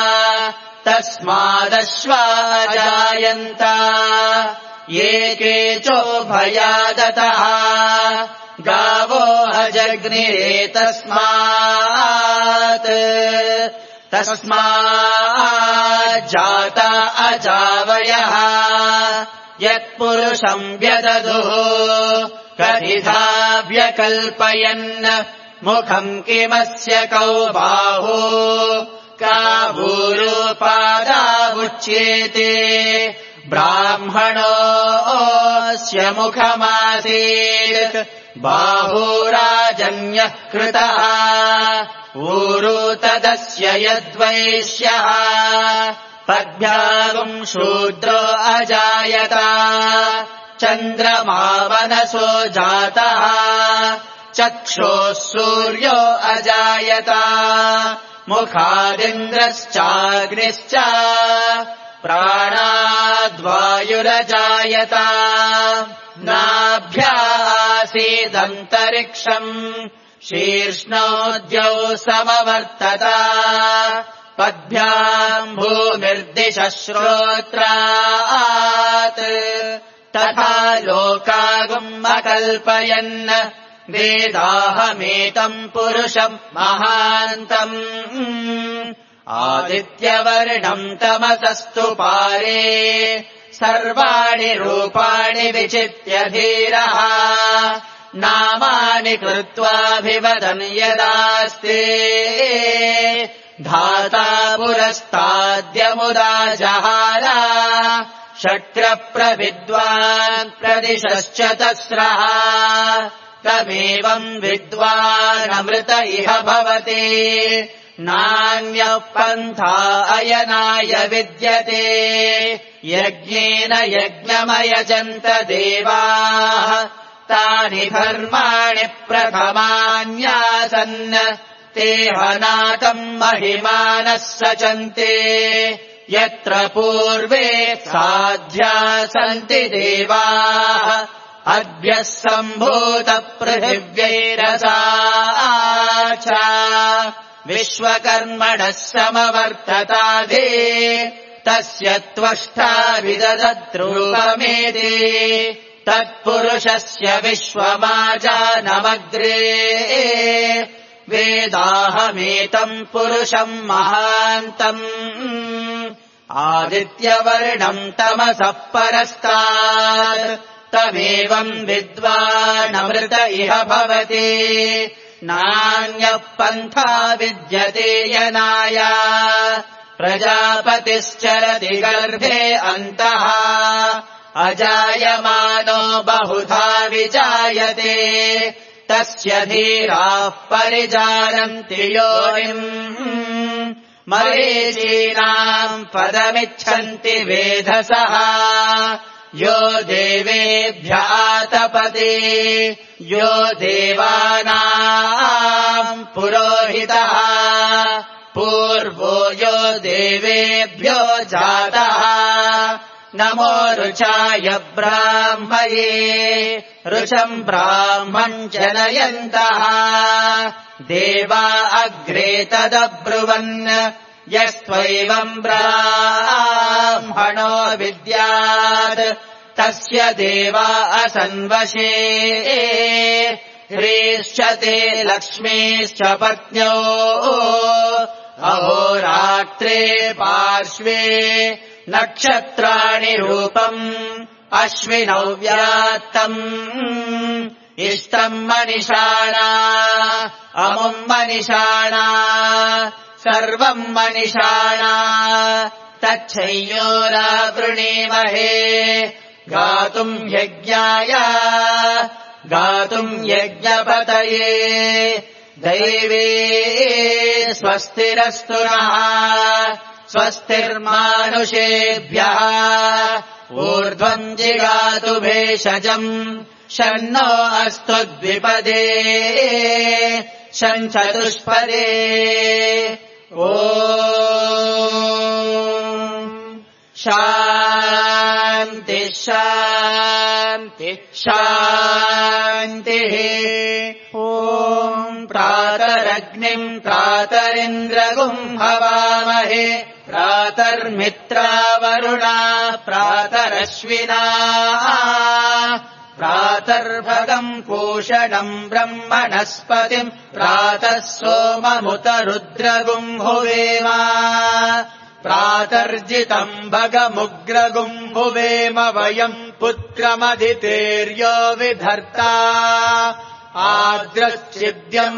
तस्मादश्वाजायन्त ये केचोभयादतः गावो अजग्निरे तस्मात् तस्माज्जाता अजावयः यत्पुरुषम् व्यदधुः कथिधा व्यकल्पयन् मुखम् किमस्य कौ बाहु का भूरूपादावुच्येते ब्राह्मणोऽस्य मुखमासीत् बाहुराजन्यः कृतः ऊरू तदस्य यद्वैश्यः पद्भ्यागुम् शूद्रो अजायत चन्द्रमावनसो जातः चक्षोः सूर्यो अजायत मुखादिन्द्रश्चाग्निश्च प्राणाद्वायुरजायत नाभ्यासीदन्तरिक्षम् शीर्ष्णोद्यौ समवर्तत पद्भ्याम् भूमिर्दिशः श्रोत्रात् तथा लोकागुम् अकल्पयन् वेदाहमेतम् पुरुषम् महान्तम् आदित्यवर्णम् तमसस्तु पारे सर्वाणि रूपाणि विचित्य धीरः नामानि कृत्वाभिवदन् यदास्ते धाता पुरस्ताद्यमुदा जहार शक्रप्रविद्वान् प्रदिशश्च तस्रः तमेवम् विद्वानमृत इह भवति नान्यः पन्था अयनाय विद्यते यज्ञेन यज्ञमयजन्त देवाः तानि धर्माणि प्रथमान्यासन् ते हनातम् महिमानः सचन्ते यत्र पूर्वे साध्या सन्ति देवाः अद्यः सम्भूतपृथिव्यैरसा च विश्वकर्मणः समवर्ततादे तस्य त्वष्टा विदधद्रूपमेति तत्पुरुषस्य विश्वमाजानमग्रे वेदाहमेतम् पुरुषम् महान्तम् आदित्यवर्णम् तमसः परस्तात् तमेवम् विद्वानमृत इह भवति नान्यः पन्था विद्यते यनाय प्रजापतिश्चरति गर्भे अन्तः अजायमानो बहुधा विजायते तस्य धीराः परिजानन्ति योनिम् मरीचीनाम् पदमिच्छन्ति वेधसः यो देवेभ्य आतपते यो देवानाम् पुरोहितः पूर्वो यो देवेभ्यो जातः नमो ऋचाय ब्राह्मये ऋचम् ब्राह्मम् जनयन्तः देवा अग्रे तदब्रुवन् यस्त्वैवम् ब्राह्मणो विद्यात् तस्य देवा असन्वशे ह्रीश्च ते लक्ष्मीश्च पत्न्यो अहोरात्रे पार्श्वे नक्षत्राणि रूपम् अश्विनौ व्यात्तम् इष्टम् मनिषाणा अमुम् मनिषाणा सर्वम् मनिषाणा तच्छय्योरावृणीमहे गातुम् यज्ञाय गातुम् यज्ञपतये दैवे स्वस्तिरस्तु नः स्वस्तिर्मानुषेभ्यः ऊर्ध्वम् जिगातु भेषजम् शन्नो अस्तु द्विपदे शञ्चतुष्पदे ॐ शान्ति शान्ति शान्तिः ॐ प्रातरग्निम् प्रातरिन्द्रगुम् हवामहे प्रातर्मित्रावरुणा प्रातरश्विना प्रातर्भगम् पूषणम् ब्रह्मणस्पतिम् प्रातः सोममुत रुद्रगुम् हुवेम प्रातर्जितम् भगमुग्रगुम् हुवेम वयम् पुत्रमदितेर्यो विधर्ता आद्रश्चिद्यम्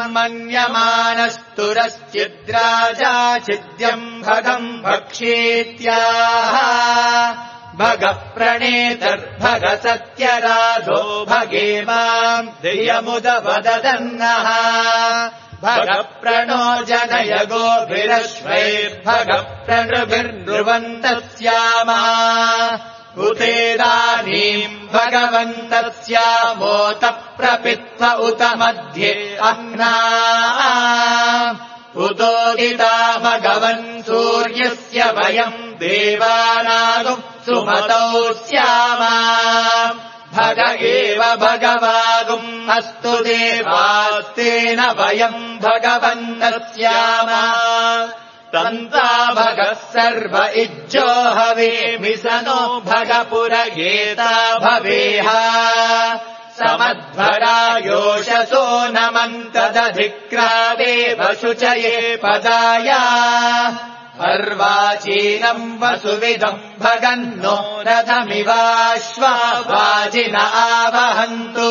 मन्यमानस्तुरश्चिद्राजाचिद्यम् भगम् भक्षेत्याह भगः प्रणेतर्भग सत्यराधो भगेमाम् धियमुदवदन्नः भगः प्रणो जनय गोभिरश्वैर्भगः प्रणृभिर्नृवन्तस्यामा उतेदानीम् भगवन्तस्यामोत प्रपित्व उत मध्ये अह्ना उतोदिता भगवन् सूर्यस्य वयम् देवानागुम् सुमतौ स्यामा भग एव भगवागुम् अस्तु देवास्तेन वयम् भगवन्तः स्यामा तन्ता भगः सर्व इज्जो हवेमि स नो भगपुरगेता भवेह समध्वरायोषसो नमन्तदधिक्रावेव शुचये पदाया अर्वाचीनम् वसुविदम् भगन्नो रथमिवाश्वा वाजिन आवहन्तु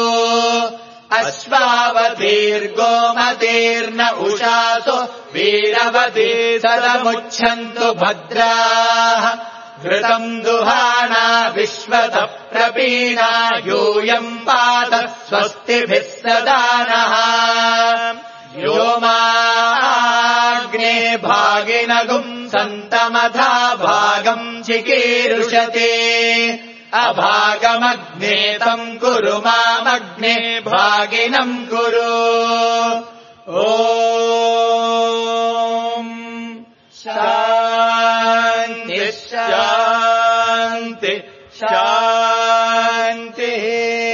अश्वावतीर्गोमतीर्न उषासो वीरवती सदमुच्छन्तु भद्राः घृतम् दुहाना विश्वतः प्रपीना यूयम् पात स्वस्तिभिः सदा नः व्योमाग्ने भागिनगुम् सन्तमथा भागम् चिकीर्षते अभागमग्ने तम् कुरु मामग्ने भागिनम् कुरु ॐ शान्ति शान्ति शान्तिः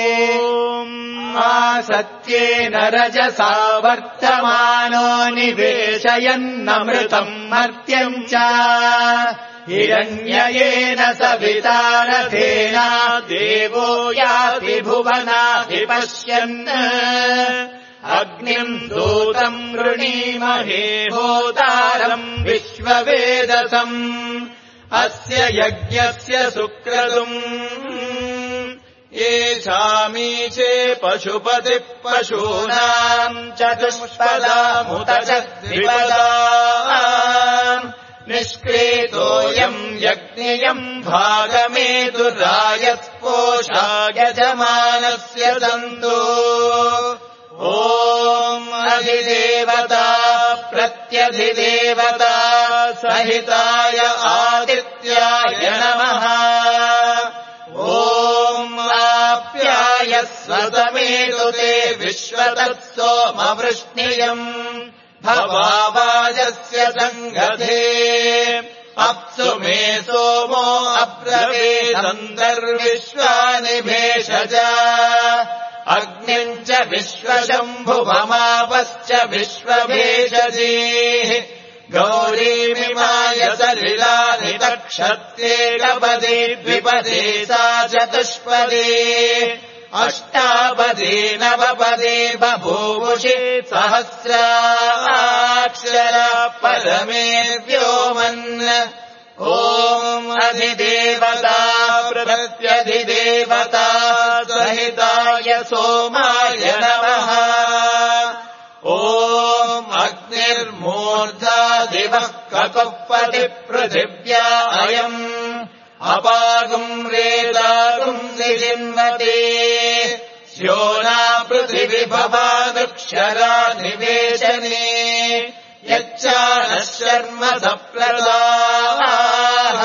आसत्येन रजसा वर्तमानो निवेशयन्नमृतम् मर्त्यम् च हिरण्ययेन सविता रथेन देवो याति भुवनाभि पश्यन् अग्निम् दूतम् वृणीमहे होतारम् विश्ववेदसम् अस्य यज्ञस्य सुक्रतुम् येषामीचे पशुपतिः पशूनाम् चतुष्पदामुत च द्विपदा निष्क्रेतोऽयम् यज्ञयम् भागमेतुरायस्पोषा यजमानस्य सन्तो ॐ अधिदेवता प्रत्यधिदेवता सहिताय आदित्याय नमः ॐ आप्याय स्वसमेतु ते विश्वतः सोमवृष्णियम् भवावाजस्य सङ्गते अप्सु मे सोमो अब्रवीदन्तर्विश्वानि भेषज अग्निम् च विश्वशम्भुवमापश्च विश्वभेषजीः गौरीमिमाय सलिलानि तक्षत्रे कपदे द्विपदे सा चतुष्पदे अष्टापदे नवपदे बभूवुषि सहस्राक्षरा परमे व्योमन् ॐ अधिदेवता प्रत्यधिदेवता सहिताय सोमाय नमः ॐ अग्निर्मूर्धा दिवः ककुपतिपृथिव्या अयम् अपागुम् रेदागुम् निजिन्वते स्योना पृथिविभवादुक्षरा निवेशने यच्चानः शर्म सप्रदाः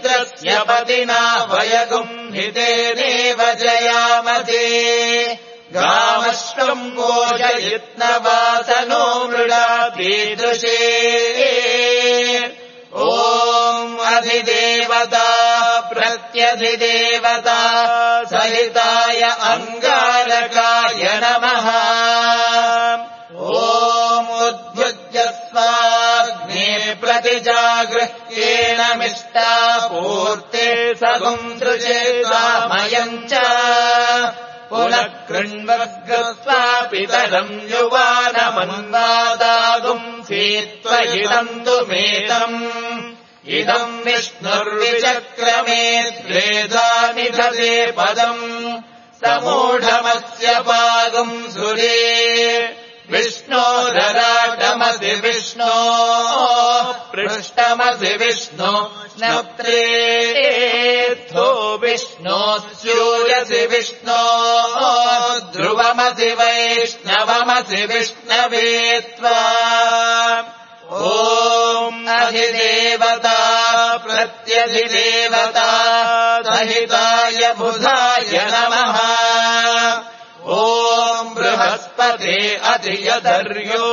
क्षेत्रस्य पतिना वयगुम् हितेनेव जयामते गामश्वम् भोजयित्नवासनो मृडातीदृशे ॐ अधिदेवता प्रत्यधिदेवता सहिताय अङ्गारकाय नमः ॐ उद्भुज्य स्वाग्ने प्रतिजागृह्येन मिष्टापूर्ते सगुंसृजे सामयम् च पुनः कृण्वग्रत्वा पितरम् युवानमन्वादागुम् सीत्वयिदम् तुमेतम् इदम् विष्णुर्विचक्रमे त्रेधा निधते पदम् समूढमस्य पागुम् सुरे विष्णोरराटमसि विष्णो पृष्ठमसि विष्णो स्नप्त्रेऽर्थो विष्णो स्यूयसि विष्णो ध्रुवमसि वैष्णवमसि विष्णवे त्वा ॐ अधिदेवता प्रत्यधिदेवता सहिताय बुधाय नमः ॐ बृहस्पते अधियधर्यो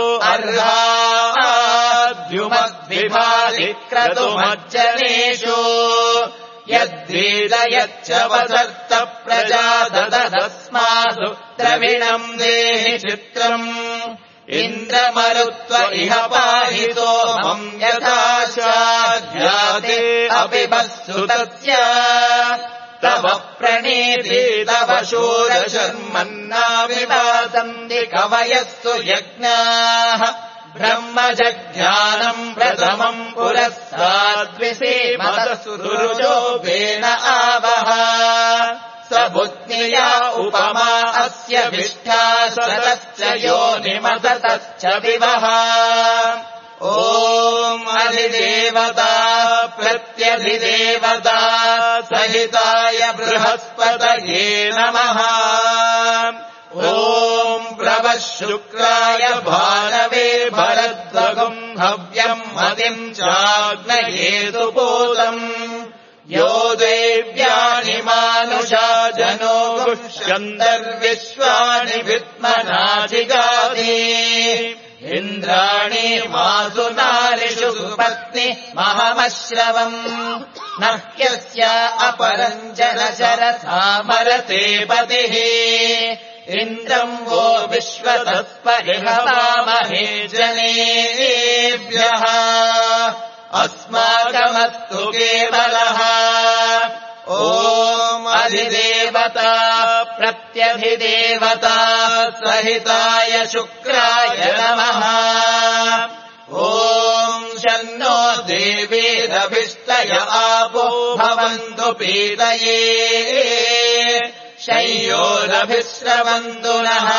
अर्हाद्युमद्विभाति क्रतुमज्जनेषु यद्वेदयच्च वसर्त प्रजा दददस्मासु द्रविणम् देहि चित्रम् इन्द्रमरुत्व इह पाहितो मम् यथा स्याद्याते अपि वत्सुतस्य तव प्रणीति तव शूरशर्मन्नाविवासन्ति कवयस्सु यज्ञाः ब्रह्मजज्ञानम् प्रथमम् पुरस्ताद्विसीमतसुरुजो वेन आवह स बुद्ध्या उपमा अस्य विष्ठा सतश्च योनिमततश्च विवह ॐ अधिदेवता प्रत्यधिदेवता सहिताय बृहस्पतये नमः ॐ प्रवः शुक्राय भानवे भरद्वगुम् हव्यम् मतिम् चाग्नयेतु पूतम् यो देव्यानि मानुषा जनो गुह्यन्तर्विश्वानि विद्मनाधिगादि इन्द्राणि मासु नारिषु सुपत्नि महमश्रवम् न ह्यस्य अपरम् जनशरसामरते पतिः इन्द्रम् वो विश्वतस्परिहवामहे जनेभ्यः अस्माकमस्तु केवलः ॐ अधिदेवता प्रत्यधिदेवता सहिताय शुक्राय नमः ॐ शन्नो देवीरभिष्टय आपो भवन्तु पीतये शय्योरभिश्रवन्तु नः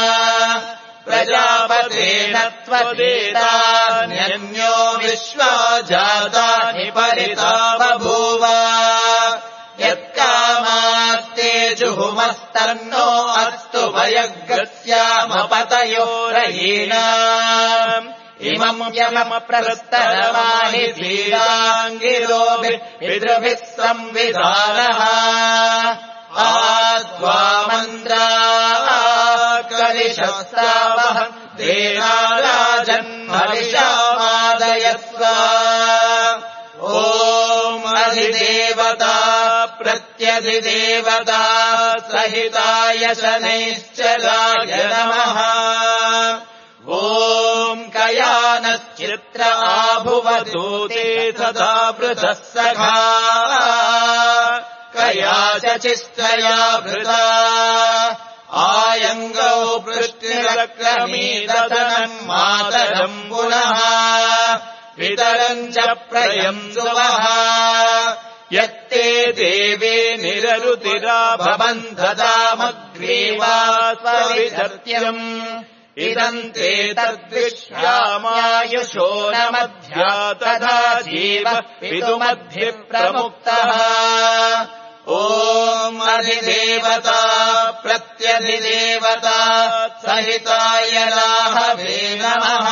प्रजापतेन त्वदेतान्यन्यो विश्वा जातानि परिता बभूव यत्कामास्ते जुहुमस्तन्नो अस्तु वयग्रस्यामपतयोरयीणाम् इमम् यमम् प्रस्तरमाहि धीराङ्गिरोभिः पितृभिः संविधानः आत्वामन्द्रा कलिशस्तावः देवाराजन्मविषामादयस्व ॐ अधिदेवता प्रत्यधिदेवता सहिताय शनैश्चराय नमः ॐ कयानश्चित्र आभुवतूते सदा वृतः सखा कया चचिष्टया भृता आयङ्गौ पृष्टिरक्रमीदतनम् मातरम् पुनः पितरम् च प्रयम् सुवः यत्ते देवे निररुतिरा भवन्तदामग्रीवा स्वविधर्त्यम् इदम् ते तद्विश्यामायुषो न मध्या तथा जीवः पितुमद्भिः प्रमुक्तः ॐ अधिदेवता प्रत्यधिदेवता सहिताय राहवे नमः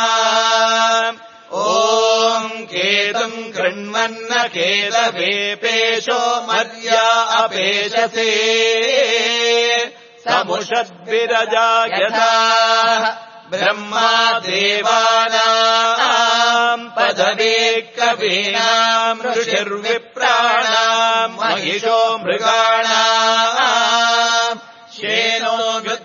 ॐ केतुम् कृण्वन्न केतवे पेशो मर्या अपेशसे समुषद्विरजा यथा ब्रह्मा देवानाम् पदवे कवीनाम् ऋषिर्विप्राणाम् महिषो मृगाणाम् शेनो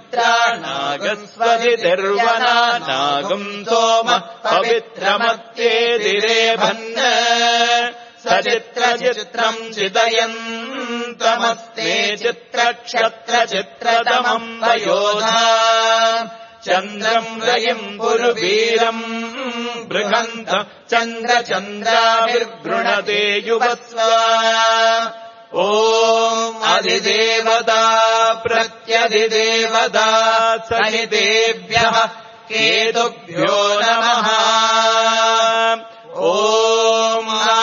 गत्राणागस्वदिर्वना नागम् सोमः पवित्रमत्येदिरेभन् सचित्रचित्रम् चितयन्तमस्ते चित्रक्षत्रचित्रतमम् वयोधा चन्द्रम् रयिम् पुरुवीरम् बृहन्त चन्द्रचन्द्राभिर्गृणते युवस्व ॐ अधिदेवता प्रत्यधिदेवता सहितेभ्यः केतुभ्यो नमः ॐ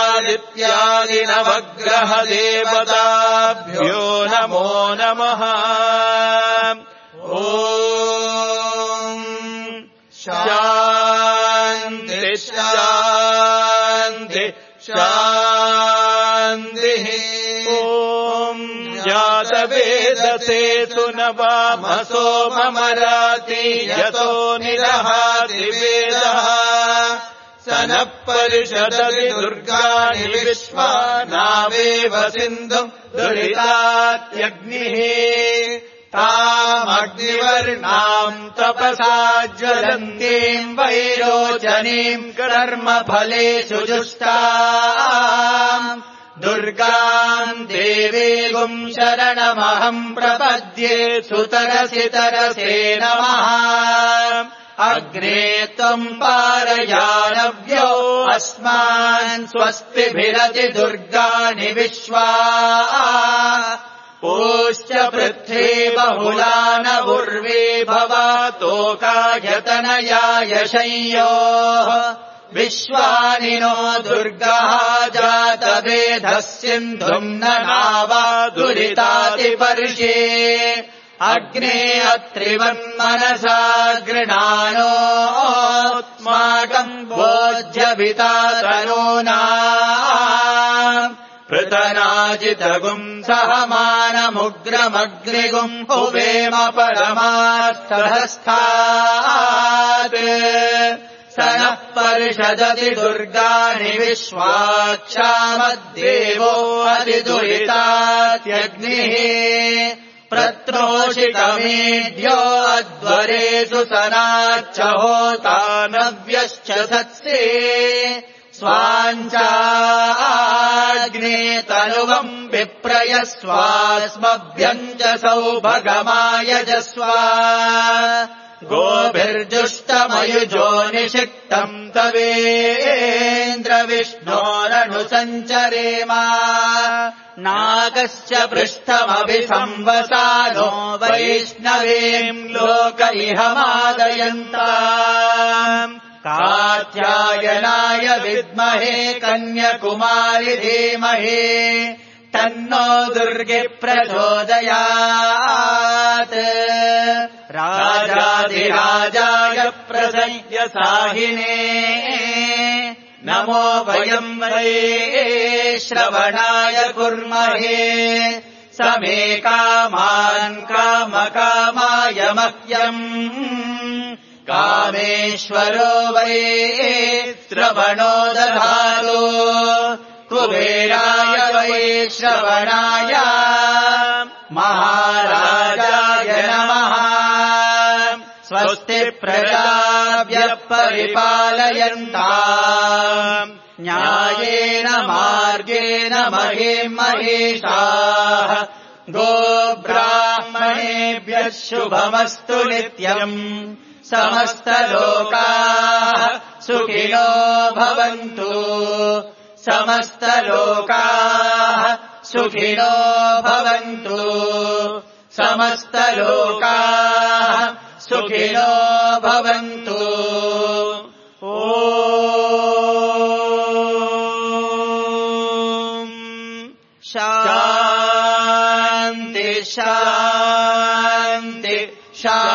आदित्यादिनवग्रहदेवताभ्यो नमो नमः ॐ शान्ति शान्ति शान्तिः ॐ जातवेदसे सुनवामसो ममराति यतो निरहाति वेदः स नः परिषदति दुर्गाणि विश्वा नावेव सिन्धुम् दुरितात्यग्निः तामग्निवर्णाम् तपसा ज्वलन्तीम् वैरोचनीम् कर्मफलेषु जुष्टाम् दुर्गाम् देवीगुम् शरणमहम् प्रपद्ये सुतरसि तरसे नमः अग्ने त्वम् पारयानव्यो अस्मान् स्वस्तिभिरति दुर्गाणि विश्वा पूश्च पृथ्वी बहुलान उर्वी भवातोकायतनयाय शय्योः विश्वानि नो दुर्गः जातवेधः सिन्धुम् न नावा दुरितातिपर्षे अग्ने अत्रिवन्मनसा गृणानोऽस्माकम् भोज्यभिता तनूना पृतनाजितगुम् सहमानमुग्रमग्निगुम् हुवेम परमार्थस्थात् स नः परिषदति दुर्गाणि विश्वाक्षामद्देवो अधिदुरितात्यग्निः प्रत्रोषितमेढ्यो अध्वरेषु सनाच्च होतानव्यश्च सत्से स्वाञ्चाग्ने तनुवम् विप्रयस्वास्मभ्यम् च सौभगमायजस्वा गोभिर्जुष्टमयुजो निषिक्तम् तवेन्द्रविष्णोरनुसञ्चरेम नागश्च पृष्ठमभिसंवसानो वैष्णवीम् लोक इह मादयन्ताम् कात्यायनाय विद्महे कन्याकुमारि धीमहि तन्नो दुर्गे प्रचोदयात् राजाधिराजाय प्रसह्य साहिने नमो वयम् वै श्रवणाय कुर्महे समे कामान् कामकामाय मह्यम् कामेश्वरो वै श्रवणो दधातु कुबेराय वै श्रवणाय महाराजाय नमः स्वस्ति प्रजाभ्यः परिपालयन्ताम् न्यायेन मार्गेण महीम् महिषाः गोब्राह्मणेभ्यः शुभमस्तु नित्यम् समस्तलोकाः सुखिनो भवन्तु समस्तलोकाः सुखिनो भवन्तु समस्तलोकाः सुखिनो भवन्तु ॐ शान्ति शान्ति शान्ति